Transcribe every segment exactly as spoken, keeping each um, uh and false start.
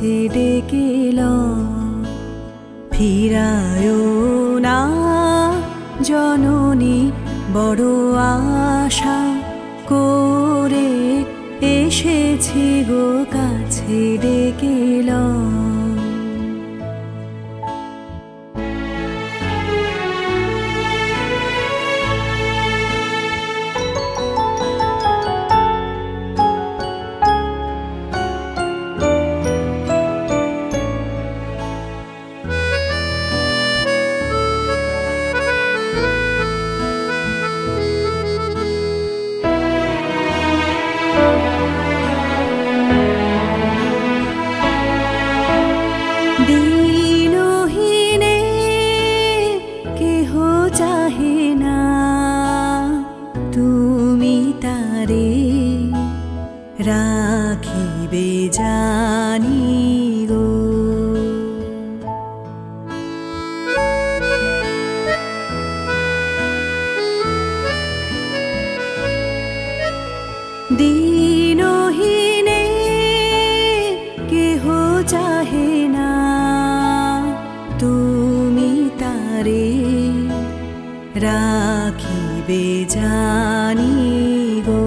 কাছে ডেকেলাম। ফিরায়ো না জননী, বড় আশা করে এসেছি গো কাছে ডেকেলাম। দিনহীনে কেহ চাহে না, তুমি তারে রাখিবে জানি গো। দিনহীনে কেহ চাহে না, তুমি তারে রাখিবে জানি গো।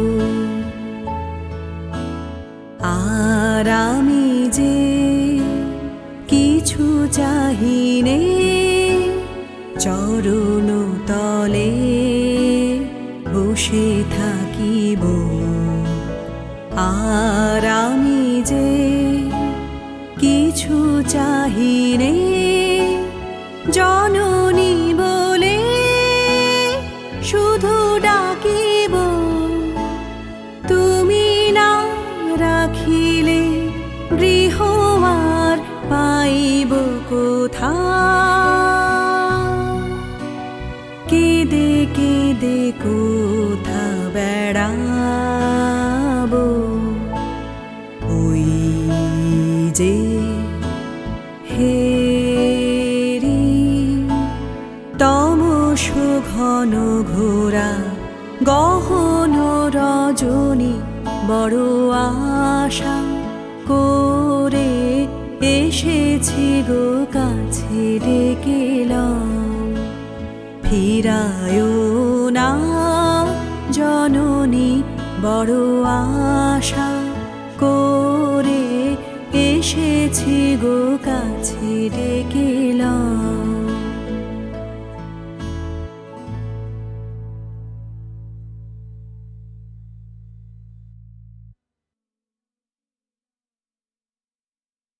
আর আমি যে কিছু চাহিনে, চরণ তলে বসে থাকিব। আর আমি যে কিছু চাহিনে, জননী বলে শুধু ডাকিব। তুমি না রাখিলে গৃহ আর পাইব কোথা। কেঁদে কেঁদে কোথা বেড়াব, ওই যে হেরি তমস ঘন ঘোরা গহন রজনী, বড় আশা করে এসেছি গো কাছে ডেকেলাম। ফিরায়ো না জননী, বড় আশা করে এসেছি গো কাছে ডেকেলাম।